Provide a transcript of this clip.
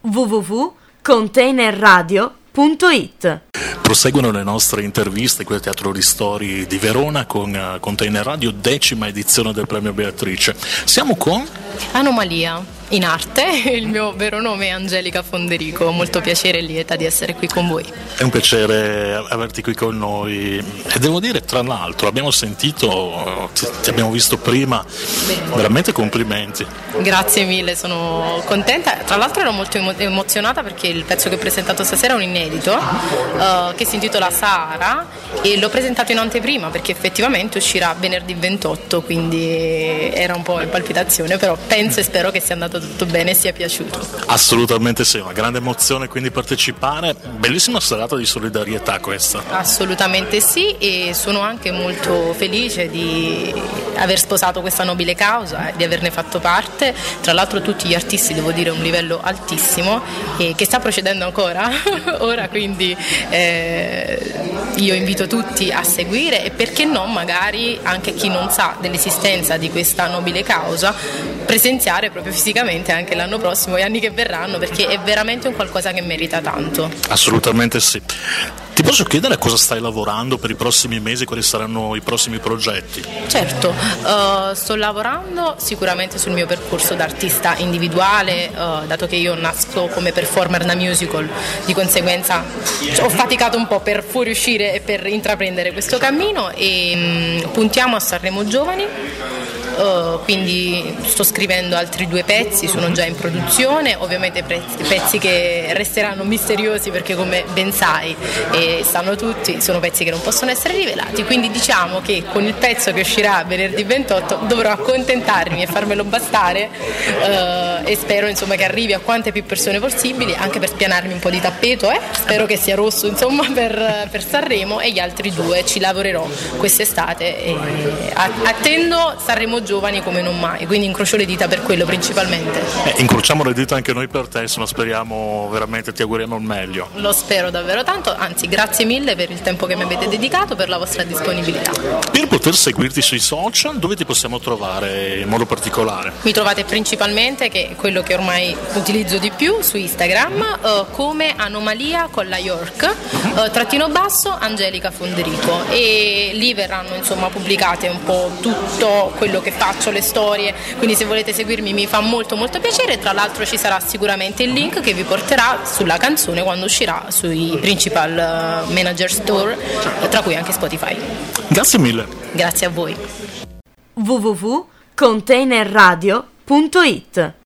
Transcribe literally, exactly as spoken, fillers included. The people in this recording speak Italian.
w w w punto container radio punto it. Proseguono le nostre interviste qui al Teatro Ristori di Verona con uh, Container Radio, decima edizione del Premio Beatrice. Siamo con Anomalia, in arte, il mio vero nome è Angelica Fonderico, molto piacere e lieta di essere qui con voi. È un piacere averti qui con noi e devo dire, tra l'altro, abbiamo sentito, ti, ti abbiamo visto prima, veramente complimenti. Grazie mille, sono contenta, tra l'altro ero molto emo- emozionata perché il pezzo che ho presentato stasera è un inedito uh, che si intitola Sahara e l'ho presentato in anteprima perché effettivamente uscirà venerdì ventotto, quindi era un po' in palpitazione, però penso e spero che sia andato tutto bene e sia piaciuto. Assolutamente sì, una grande emozione quindi partecipare, bellissima serata di solidarietà questa. Assolutamente sì, e sono anche molto felice di aver sposato questa nobile causa e di averne fatto parte, tra l'altro tutti gli artisti, devo dire, a un livello altissimo e che sta procedendo ancora ora, quindi eh, io invito tutti a seguire e perché no magari anche chi non sa dell'esistenza di questa nobile causa presenziare proprio fisicamente anche l'anno prossimo e anni che verranno, perché è veramente un qualcosa che merita tanto. Assolutamente sì. Ti posso chiedere a cosa stai lavorando per i prossimi mesi, quali saranno i prossimi progetti? Certo, uh, sto lavorando sicuramente sul mio percorso d'artista individuale, uh, dato che io nasco come performer da musical, di conseguenza ho faticato un po' per fuoriuscire e per intraprendere questo cammino e um, puntiamo a Sanremo Giovani. Uh, quindi sto scrivendo altri due pezzi, sono già in produzione, ovviamente pezzi, pezzi che resteranno misteriosi perché come ben sai e sanno tutti sono pezzi che non possono essere rivelati, quindi diciamo che con il pezzo che uscirà venerdì ventotto dovrò accontentarmi e farmelo bastare uh, e spero insomma che arrivi a quante più persone possibili, anche per spianarmi un po' di tappeto, eh? Spero che sia rosso insomma per, per Sanremo, e gli altri due ci lavorerò quest'estate e attendo Sanremo Giovani come non mai, quindi incrocio le dita per quello principalmente. Eh, incrociamo le dita anche noi per te, insomma, speriamo veramente, ti auguriamo il meglio. Lo spero davvero tanto, anzi grazie mille per il tempo che mi avete dedicato, per la vostra disponibilità. Per poter seguirti sui social, dove ti possiamo trovare in modo particolare? Mi trovate principalmente, che è quello che ormai utilizzo di più, su Instagram uh, come Anomalia con la York uh, trattino basso Angelica Fonderico, e lì verranno insomma pubblicate un po' tutto quello che faccio, le storie, quindi se volete seguirmi mi fa molto molto piacere. Tra l'altro ci sarà sicuramente il link che vi porterà sulla canzone quando uscirà sui principal manager store, tra cui anche Spotify. Grazie mille. Grazie a voi. w w w punto container radio punto it